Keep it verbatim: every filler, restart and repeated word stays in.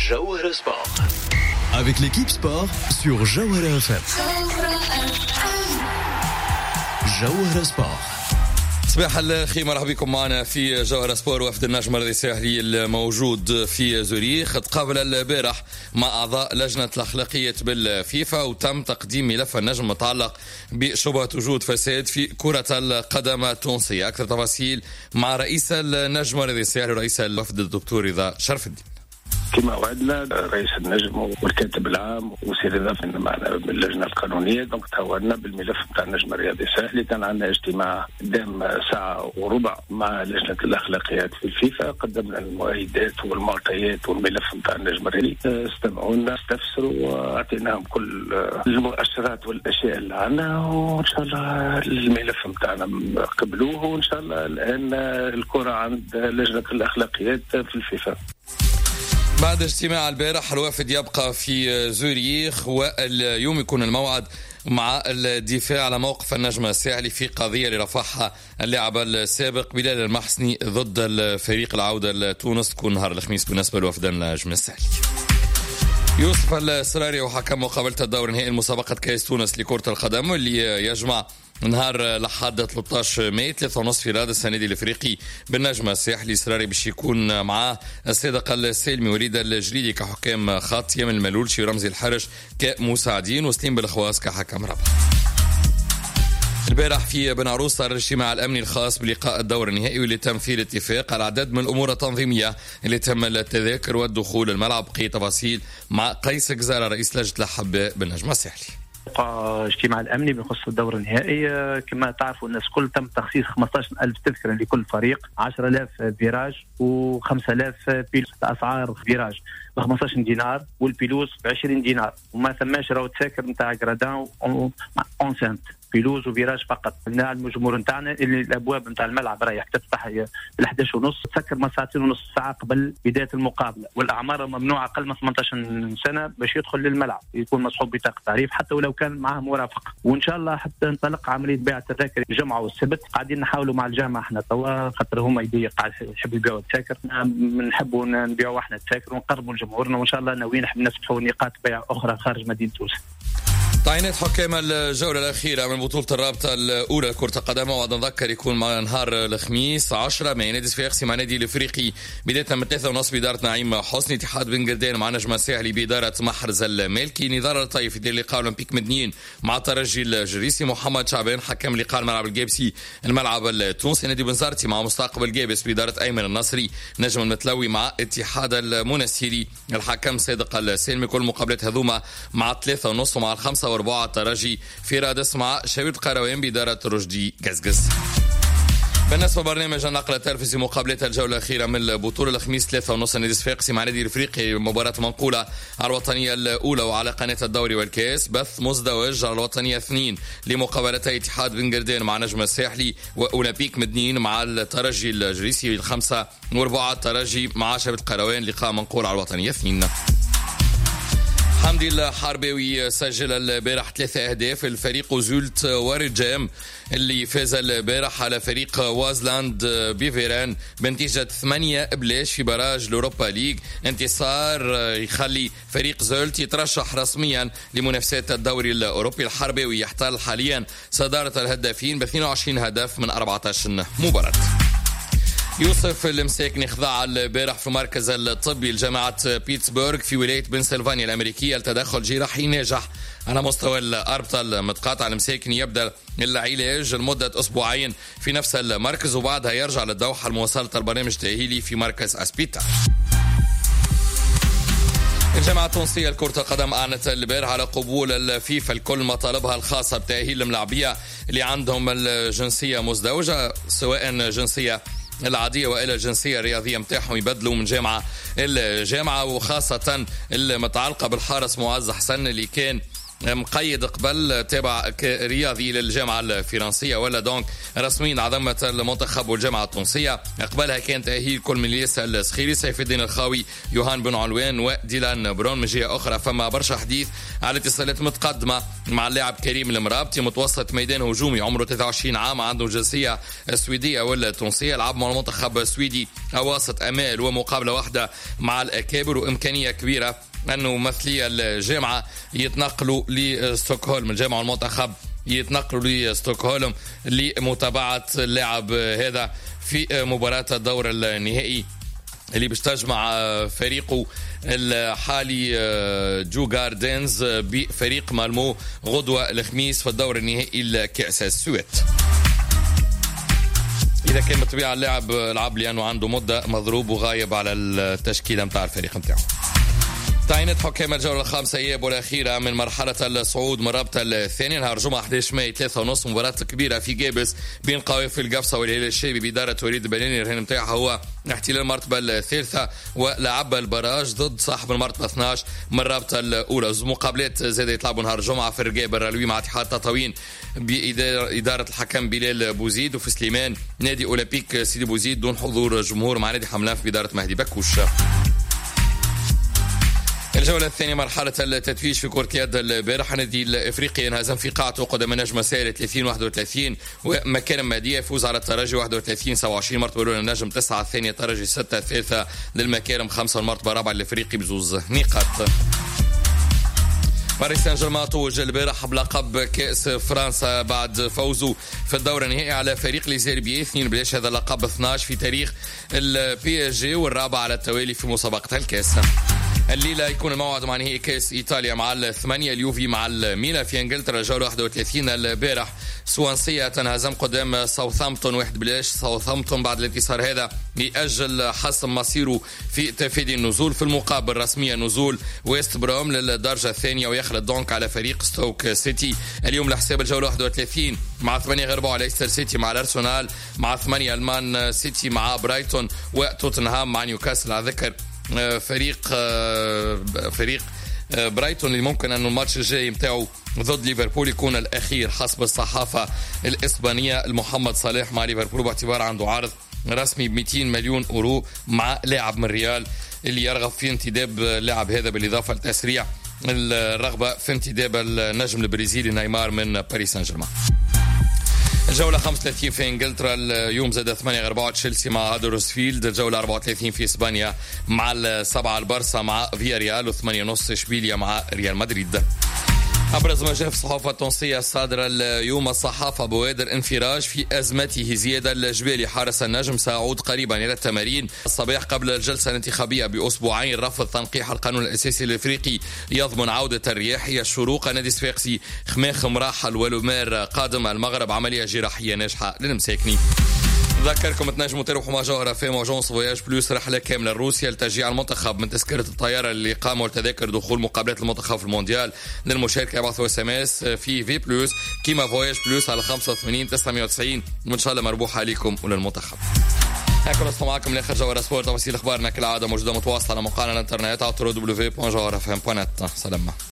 Jawhara Sport. Avec l'équipe sport sur Jawhara F M. Jawhara Sport. صباح الخير، مرحبا بكم معنا في جوهرة سبور. وفد النجم الرياضي الساحلي الموجود في زوريخ تقابل البارح مع أعضاء لجنة الأخلاقية بالفيفا، وتم تقديم ملف النجم المتعلق بشبهة وجود فساد في كرة القدم التونسية. أكثر تفاصيل مع رئيس النجم الرياضي الساحلي ورئيس الوفد الدكتور رضا شرف الدين. كما وعدنا رئيس النجم والكاتب العام وسيد الضيف معنا باللجنه القانونيه، دونك تهورنا بالملف نتاع النجم الرياضي الساحلي. كان عندنا اجتماع دام ساعه وربع مع لجنه الاخلاقيات في الفيفا، قدمنا المؤيدات والمعطيات والملف نتاع النجم الرياضي، استمعونا استفسروا واعطيناهم كل المؤشرات والاشياء اللي عندنا، وان شاء الله الملف نتاعنا قبلوه، وان شاء الله الان الكره عند لجنه الاخلاقيات في الفيفا. بعد اجتماع البارح الوافد يبقى في زوريخ، واليوم يكون الموعد مع الدفاع على موقف النجم الساحلي في قضية لرفعها اللاعب السابق بلال المحسني ضد الفريق العودة لتونس، تكون نهار الخميس بالنسبة لوفد النجم الساحلي. يوسف السراري وحكم مقابلة الدور النهائي مسابقة كأس تونس لكرة القدم اللي يجمع نهار لحد ثلاثة عشر ماي ثلاثة ونصف في رياض السنادي الافريقي بالنجم الساحلي. سراري باش يكون معاه الصادق السالمي وليد الجليلي كحكام خط، يمن الملولشي ورمزي الحرش كمساعدين، وسليم بالخواص كحكم رابع. البارح في بن عروس صار الاجتماع الامني الخاص بلقاء الدور النهائي، واللي تم فيه الاتفاق على عدد من الامور التنظيميه اللي تم التذاكر والدخول الملعب. بقي تفاصيل مع قيس جزارة رئيس لجنه الاحباء بالنجم الساحلي. اجتماع الامني بخصوص الدور النهائي. كما تعرفوا الناس كل تم تخصيص خمسة عشر ألف تذكره لكل فريق، عشرة آلاف فيراج و5000 بيلوس. اسعار فيراج ب خمسة عشر دينار والبيلوس ب عشرين دينار، وما ثماش راهو تذاكر نتاع غرادان اونسنت بيلوز وفيراج فقط. نعلموا الجمهور نتاعنا اللي الابواب نتاع الملعب رايح تفتح ل إحدى عشر ونص، تسكر ما ساعتين ونص ساعه قبل بدايه المقابله، والاعمار ممنوعه اقل من ثمانية عشر سنه باش يدخل للملعب، يكون مصحوب بطاقه تعريف حتى ولو كان معه مرافق. وان شاء الله حتى نطلق عمليه بيع التذاكر الجمعه والسبت. قاعدين نحاولوا مع الجامعه احنا توا خاطر هما يضيق قاعد يحبوا يبيعوا التذاكر، نحبوا نبيعوا احنا التذاكر ونقربوا لجمهورنا، وان شاء الله ناويين نحب نفتحوا نقاط بيع اخرى خارج مدينه تونس. تعيينات حكام الجولة الأخيرة من بطولة الرابطة الأولى لكرة القدم، وعد نذكر يكون مع نهار الخميس عشرة ماي نادي صفاقسي مع نادي الإفريقي بداية من ثلاثة ونص بإدارة نعيم حسني، اتحاد بن قردان مع نجم الساحلي بإدارة محرز المالكي، نظار الطيف يدير لقاء أولمبيك مدنيين مع ترجي الجريسي، محمد شعبان حكم لقاء الملعب الجابسي الملعب التونسي، نادي بنزرتي مع مستقبل جابس بإدارة أيمن النصري، نجم المتلوي مع اتحاد المنستيري الحكم صادق السالمي. كل مقابلات هذوما مع ثلاثة ونص ومع الخمسة وربع ترجي في رادس مع شاويد قروان بإدارة رشدي قزقز. بالنسبة برنامج النقل التلفزيوني مقابلة الجولة الأخيرة من البطولة الخميس ثلاثة ونص نادي صفاقسي مع نادي الإفريقي، مباراة منقولة على الوطنية الأولى وعلى قناة الدوري والكاس، بث مزدوج على الوطنية اثنين لمقابلتي اتحاد بن قردان مع نجم الساحلي وأولمبيك مدنيين مع الترجي الجريسي، الخمسة وربع الترجي مع شاويد قروان، لقاء منقول على الوطنية اثنين. حمدي الحرباوي سجل البارح ثلاثة أهداف الفريق زولت ورجام اللي فاز البارح على فريق وازلاند بيفيران بنتيجة ثمانية بلاش في براج الأوروبا ليج، انتصار يخلي فريق زولت يترشح رسميا لمنافسات الدوري الأوروبي. الحرباوي يحتل حاليا صدارة الهدافين ب اثنين وعشرين هدف من أربعة عشر مباراة. يوسف المساكني خضع البارح في المركز الطبي لجامعة بيتسبورغ في ولاية بنسلفانيا الأمريكية لتدخل جراحي ناجح على مستوى الأربطة المتقاطع. المساكني يبدأ العلاج لمدة أسبوعين في نفس المركز، وبعدها يرجع للدوحة لمواصلة البرنامج التأهيلي في مركز أسبيتا. الجامعة التونسية لكرة القدم أعلنت البارح على قبول الفيفا الكل مطالبها الخاصة بتأهيل الملاعبية اللي عندهم الجنسية مزدوجة، سواء جنسية العادية وإلى الجنسية الرياضية متاحهم يبدلوا من جامعة الجامعة، وخاصة المتعلقة بالحارس معز حسن اللي كان مقيد قبل تابع رياضي للجامعة الفرنسية ولا دونك رسميا عظمة المنتخب والجامعة التونسية. قبلها كان تأهيل كل من الياس السخيري، سيف الدين الخاوي، يوهان بن علوان وديلان برون. من جهة أخرى فما برشا حديث على اتصالات متقدمة مع اللاعب كريم المرابطي، متوسط ميدان هجومي عمره ثلاثة وعشرين عام، عنده جنسية سويدية ولا تونسية، لعب مع المنتخب السويدي وسط أمال ومقابلة واحدة مع الأكابر، وإمكانية كبيرة أنه ممثلي الجامعة يتنقلوا لستوكهولم، الجامعة والمنتخب يتنقلوا لستوكهولم لمتابعة اللاعب هذا في مباراة الدور النهائي اللي باش تجمع فريقه الحالي جو جاردينز بفريق مالمو غدوة الخميس في الدور النهائي لكأس السويد. إذا كان بالطبيعة اللاعب لعب لأنه عنده مدة مضروب وغايب على التشكيلة متاع الفريق متاعه. تعيينات حكام الجولة الخامسة إياب والأخيرة من مرحلة الصعود من الرابطة الثانية نهار جمعة أحد عشر ماي ثلاثة ونص، مباراة كبيرة في جابس بين قوافل القفصة والهلال الشيبي بإدارة وليد بليني. الرهان متاعها هو احتلال المرتبة الثالثة ولعب البراج ضد صاحب المرتبة اثني عشر من الرابطة الأولى. مقابلات زاد يتلعبوا نهار جمعة في الرقاب الرلوي مع اتحاد تطاوين بإدارة الحكم بلال بوزيد، وفي سليمان نادي أولمبيك سيدي بوزيد دون حضور جمهور مع نادي حملاف بإدارة مهدي بكوش. الجولة الثانية مرحلة التتويج في كرة اليد البارح، النادي الافريقي انهزم في قاعته قدام النجم الساهلي ثلاثين واحد وثلاثين، ومكارم مادية يفوز على الترجي واحد وثلاثين سبعة وعشرين. مرتبة الأولى النجم تسعة، الثانية الترجي ستة، الثالثة للمكارم خمسة، والمرتبة الرابعة الافريقي بزوز نقاط. باريس سان جيرمان توج البارح بلقب كأس فرنسا بعد فوزه في الدور النهائي على فريق ليزيربي اثنين بلاش، هذا اللقب اثني عشر في تاريخ البي اس جي والرابع على التوالي في مسابقة الكأس. الليلة يكون الموعد مع نهائي كأس إيطاليا مع الثمانية، اليوفي مع الميلان في إنجلترا. الجولة واحد وثلاثين البارح سوانسية تنهزم قدام ساوثهامبتون واحد بلاش. ساوثهامبتون بعد الانتصار هذا يأجل حسم مصيره في تفادي النزول، في المقابل رسميا نزول ويست بروم للدرجة الثانية ويخلط دونك على فريق ستوك سيتي. اليوم لحساب الجولة واحد وثلاثين مع ثمانية غير على ليستر سيتي مع الأرسنال، مع ثمانية المان سيتي مع برايتون، وتوتنهام مع نيوكاسل. على ذكر فريق فريق برايتون اللي ممكن أنه الماتش الجاي متاعه ضد ليفربول يكون الأخير حسب الصحافة الإسبانية. محمد صلاح مع ليفربول باعتبار عنده عرض رسمي ب مئتين مليون أورو مع لاعب من ريال اللي يرغب في انتداب اللاعب هذا، بالإضافة لتسريع الرغبة في انتداب النجم البرازيلي نيمار من باريس سان جيرمان. الجولة خمسة وثلاثين في انجلترا اليوم زاد ثمانية غير تشيلسي مع هادرسفيلد. الجولة أربعة وثلاثين في اسبانيا مع السبعة البارسا مع فيا ريال، وثمانية ونص اشبيليا مع ريال مدريد. أبرز ما جاء في الصحافة التونسية الصادرة اليوم، الصحافة بوادر انفراج في أزمته زيادة الجبالي حارس النجم سيعود قريبا إلى التمارين. الصباح قبل الجلسة الانتخابية بأسبوعين رفض تنقيح القانون الأساسي الإفريقي يضمن عودة الرياحية. الشروق نادي صفاقسي خماخ مراحل ولومير قادم المغرب، عملية جراحية ناجحة للمساكني. نذكركم تنجموا تروحوا مع جوهرة في موجونس فواياج بلوس رحلة كاملة لروسيا لتشجيع المنتخب، من تذكرة الطيارة اللي قاموا لتذاكر دخول مقابلات المنتخب في المونديال. للمشاركة ابعثوا اس ام اس في في بلوس كيما فواياج بلوس على خمسة وثمانين تسعمائة وتسعين، وان شاء الله مربوحة عليكم وللمنتخب. هكذا نصل معكم لاخر جوهرة سبورت. تفاصيل اخبارنا كالعادة موجودة متواصلة على موقعنا الانترنت على دبليو دبليو دبليو دوت جوهرة اف ام دوت نت. سلام.